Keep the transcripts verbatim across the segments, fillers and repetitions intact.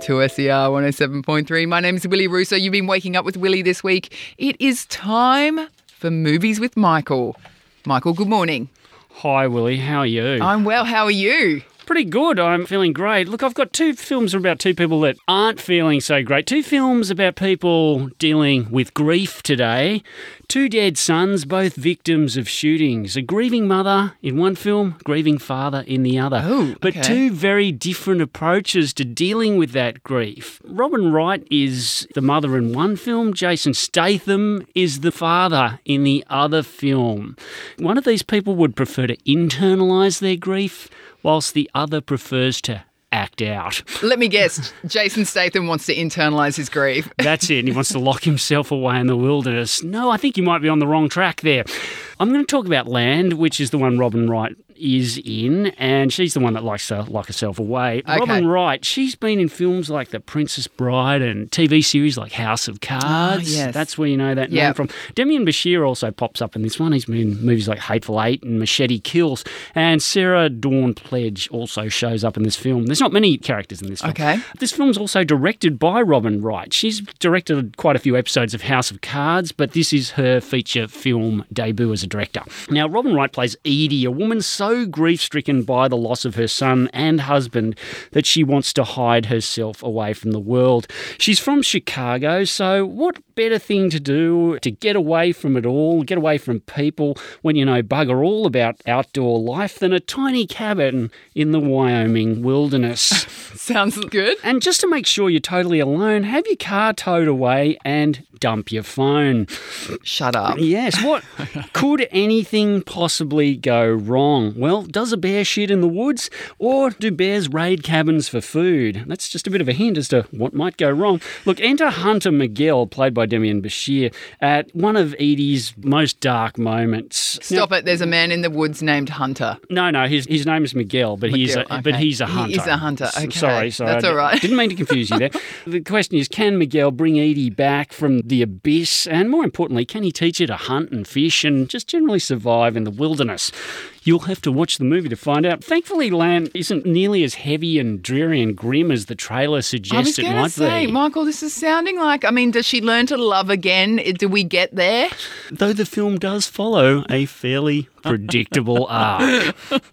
two S E R one oh seven point three. My name's Willie Russo. You've been waking up with Willie this week. It is time for Movies with Michael. Michael, good morning. Hi, Willie. How are you? I'm well. How are you? Pretty good. I'm feeling great. Look, I've got two films about two people that aren't feeling so great. Two films about people dealing with grief today. Two dead sons, both victims of shootings. A grieving mother in one film, grieving father in the other. Oh, okay. But two very different approaches to dealing with that grief. Robin Wright is the mother in one film. Jason Statham is the father in the other film. One of these people would prefer to internalise their grief, whilst the other prefers to act out. Let me guess, Jason Statham wants to internalise his grief. That's it. He wants to lock himself away in the wilderness. No, I think you might be on the wrong track there. I'm going to talk about Land, which is the one Robin Wright is in, and she's the one that likes to lock herself away. Okay. Robin Wright, she's been in films like The Princess Bride and T V series like House of Cards. Oh, yes. That's where you know that Yep. name from. Demian Bashir also pops up in this one. He's been in movies like Hateful Eight and Machete Kills. And Sarah Dawn Pledge also shows up in this film. There's not many characters in this film. Okay. This film's also directed by Robin Wright. She's directed quite a few episodes of House of Cards, but this is her feature film debut as a director. Now, Robin Wright plays Edie, a woman so grief-stricken by the loss of her son and husband that she wants to hide herself away from the world. She's from Chicago, so what better thing to do to get away from it all, get away from people when you know bugger all about outdoor life than a tiny cabin in the Wyoming wilderness. Sounds good. And just to make sure you're totally alone, have your car towed away and dump your phone. Shut up. Yes, what could anything possibly go wrong? Well, does a bear shit in the woods, or do bears raid cabins for food? That's just a bit of a hint as to what might go wrong. Look, enter Hunter Miguel, played by Demian Bashir, at one of Edie's most dark moments. Stop Now, it. There's a man in the woods named Hunter. No, no, his his name is Miguel, but he's a, Miguel, but okay. he's a hunter. He is a hunter. S- Okay. Sorry, sorry. That's I all right. Didn't mean to confuse you there. The question is, can Miguel bring Edie back from the abyss? And more importantly, can he teach her to hunt and fish and just generally survive in the wilderness? You'll have to watch the movie to find out. Thankfully, Land isn't nearly as heavy and dreary and grim as the trailer suggests it I might was going to say, be. Michael, this is sounding like, I mean, does she learn to love again? Do we get there? Though the film does follow a fairly predictable arc.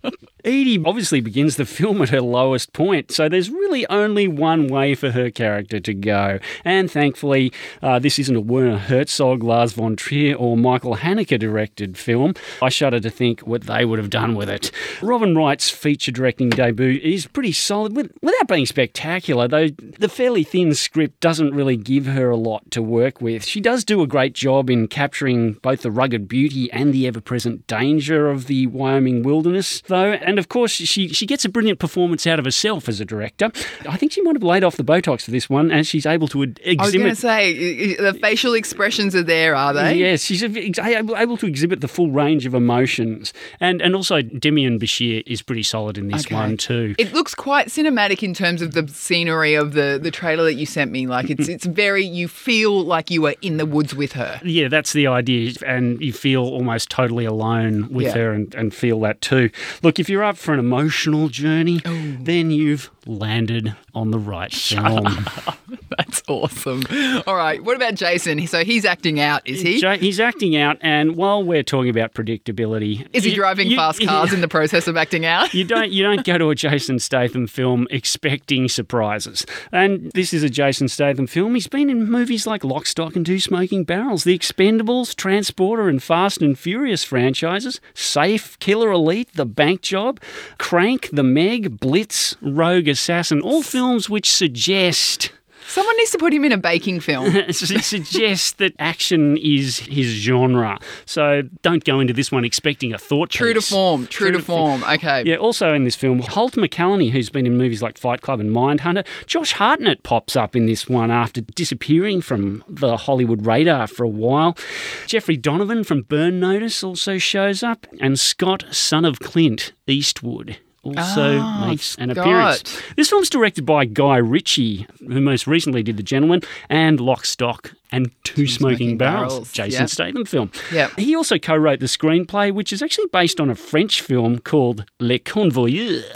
Edie obviously begins the film at her lowest point, so there's really only one way for her character to go. And thankfully, uh, this isn't a Werner Herzog, Lars von Trier or Michael Haneke directed film. I shudder to think what they would have done with it. Robin Wright's feature directing debut is pretty solid, with, without being spectacular, though the fairly thin script doesn't really give her a lot to work with. She does do a great job in capturing both the rugged beauty and the ever-present danger of the Wyoming wilderness, though, and of course she, she gets a brilliant performance out of herself as a director. I think she might have laid off the Botox for this one, as she's able to exhibit... I was going to say, the facial expressions are there, are they? Yes, she's able, able to exhibit the full range of emotions. And and also Demian Bashir is pretty solid in this Okay. one too. It looks quite cinematic in terms of the scenery of the, the trailer that you sent me. Like, it's it's very, you feel like you are in the woods with her. Yeah, that's the idea. And you feel almost totally alone with Yeah. her and, and feel that too. Look, if you're up for an emotional journey, Ooh. then you've landed on the right film. That's awesome. All right, what about Jason? So he's acting out, is he? Ja- He's acting out, and while we're talking about predictability... Is he you- driving you- fast cars in the process of acting out? You don't you don't go to a Jason Statham film expecting surprises. And this is a Jason Statham film. He's been in movies like Lock, Stock and Two Smoking Barrels, The Expendables, Transporter and Fast and Furious franchises, Safe, Killer Elite, The Bank Job, Crank, The Meg, Blitz, Rogue Assassin, all films which suggest... Someone needs to put him in a baking film. It suggests that action is his genre. So don't go into this one expecting a thought True to piece. form. True, to form. Okay. Yeah, also in this film, Holt McCallany, who's been in movies like Fight Club and Mindhunter. Josh Hartnett pops up in this one after disappearing from the Hollywood radar for a while. Jeffrey Donovan from Burn Notice also shows up. And Scott, son of Clint Eastwood, also Oh, makes an Scott. appearance. This film's directed by Guy Ritchie, who most recently did The Gentleman and Lock, Stock and Two Smoking, Smoking Barrels, Barrels, Jason yep. Statham film. Yep. He also co-wrote the screenplay, which is actually based on a French film called Les Convoyeurs.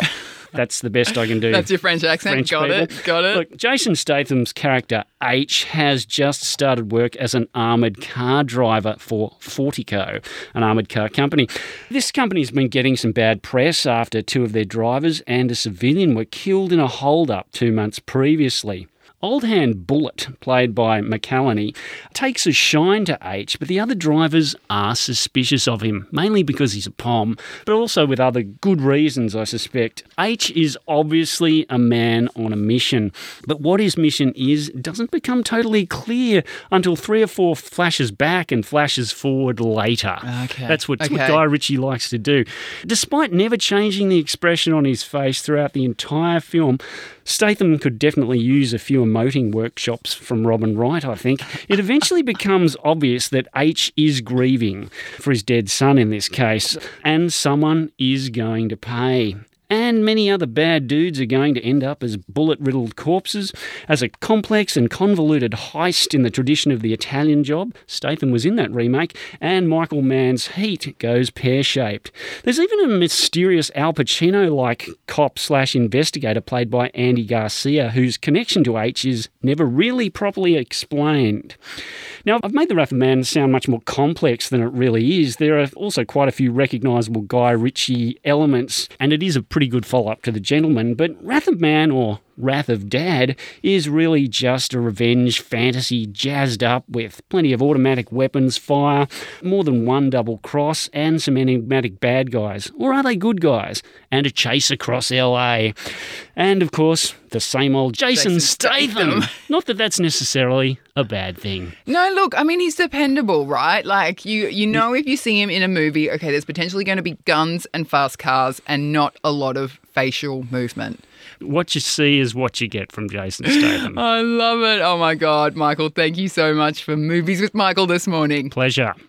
That's the best I can do. That's your French accent. French Got people. it. Got it. Look, Jason Statham's character H has just started work as an armoured car driver for Fortico, an armoured car company. This company's been getting some bad press after two of their drivers and a civilian were killed in a hold-up two months previously. Old Hand Bullet, played by McCallany, takes a shine to H, but the other drivers are suspicious of him, mainly because he's a pom, but also with other good reasons, I suspect. H is obviously a man on a mission, but what his mission is doesn't become totally clear until three or four flashes back and flashes forward later. Okay. That's what, okay. what Guy Ritchie likes to do. Despite never changing the expression on his face throughout the entire film, Statham could definitely use a few emoting workshops from Robin Wright, I think. It eventually becomes obvious that H is grieving for his dead son in this case, and someone is going to pay. And many other bad dudes are going to end up as bullet-riddled corpses. As a complex and convoluted heist in the tradition of the Italian Job, Statham was in that remake, and Michael Mann's Heat goes pear-shaped. There's even a mysterious Al Pacino-like cop-slash-investigator played by Andy Garcia, whose connection to H is never really properly explained. Now, I've made The Wrath of Man sound much more complex than it really is. There are also quite a few recognisable Guy Ritchie elements, and it is a pretty good follow-up to The Gentleman, but Wrath of Man, or Wrath of Dad, is really just a revenge fantasy jazzed up with plenty of automatic weapons fire, more than one double cross, and some enigmatic bad guys. Or are they good guys? And a chase across L A. And, of course, the same old Jason, Jason Statham. Statham. Not that that's necessarily a bad thing. No, look, I mean, he's dependable, right? Like, you, you know if you see him in a movie, okay, there's potentially going to be guns and fast cars and not a lot of facial movement. What you see is what you get from Jason Statham. I love it. Oh, my God, Michael, thank you so much for Movies with Michael this morning. Pleasure.